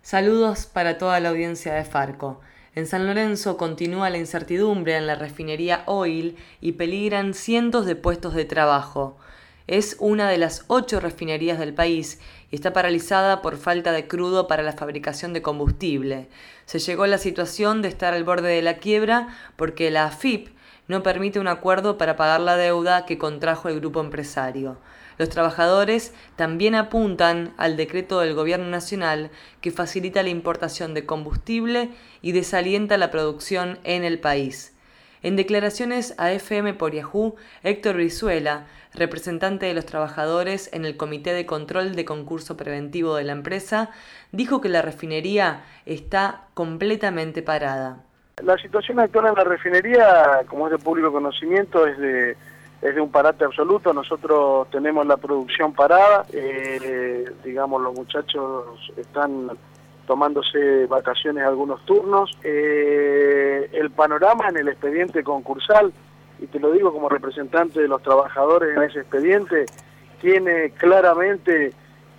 Saludos para toda la audiencia de Farco. En San Lorenzo continúa la incertidumbre en la refinería Oil y peligran cientos de puestos de trabajo. Es una de las 8 refinerías del país y está paralizada por falta de crudo para la fabricación de combustible. Se llegó a la situación de estar al borde de la quiebra porque la AFIP no permite un acuerdo para pagar la deuda que contrajo el grupo empresario. Los trabajadores también apuntan al decreto del Gobierno Nacional que facilita la importación de combustible y desalienta la producción en el país. En declaraciones a FM por Yahoo, Héctor Brizuela, representante de los trabajadores en el Comité de Control de Concurso Preventivo de la empresa, dijo que la refinería está completamente parada. La situación actual en la refinería, como es de público conocimiento, es de un parate absoluto. Nosotros tenemos la producción parada, los muchachos están tomándose vacaciones algunos turnos. El panorama en el expediente concursal, y te lo digo como representante de los trabajadores en ese expediente, tiene claramente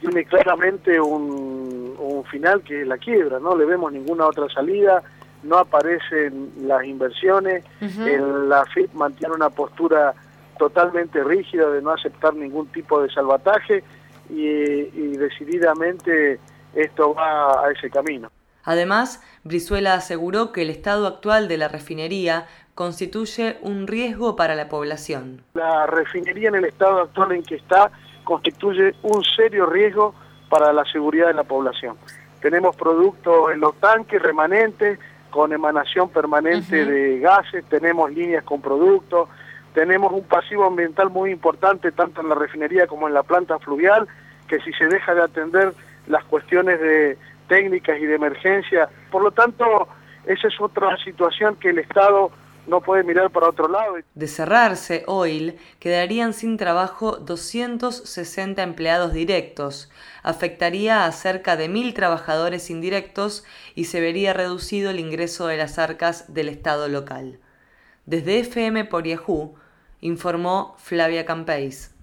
un final que es la quiebra. No le vemos ninguna otra salida, no aparecen las inversiones. La AFIP mantiene una postura totalmente rígida de no aceptar ningún tipo de salvataje y decididamente esto va a ese camino. Además, Brizuela aseguró que el estado actual de la refinería constituye un riesgo para la población. La refinería en el estado actual en que está constituye un serio riesgo para la seguridad de la población. Tenemos productos en los tanques remanentes con emanación permanente de gases, tenemos líneas con productos, tenemos un pasivo ambiental muy importante tanto en la refinería como en la planta fluvial, que si se deja de atender las cuestiones de técnicas y de emergencia, por lo tanto, esa es otra situación que el Estado no puede mirar para otro lado. De cerrarse Oil, quedarían sin trabajo 260 empleados directos, afectaría a cerca de 1.000 trabajadores indirectos y se vería reducido el ingreso de las arcas del Estado local. Desde FM por Yahoo, informó Flavia Campeis.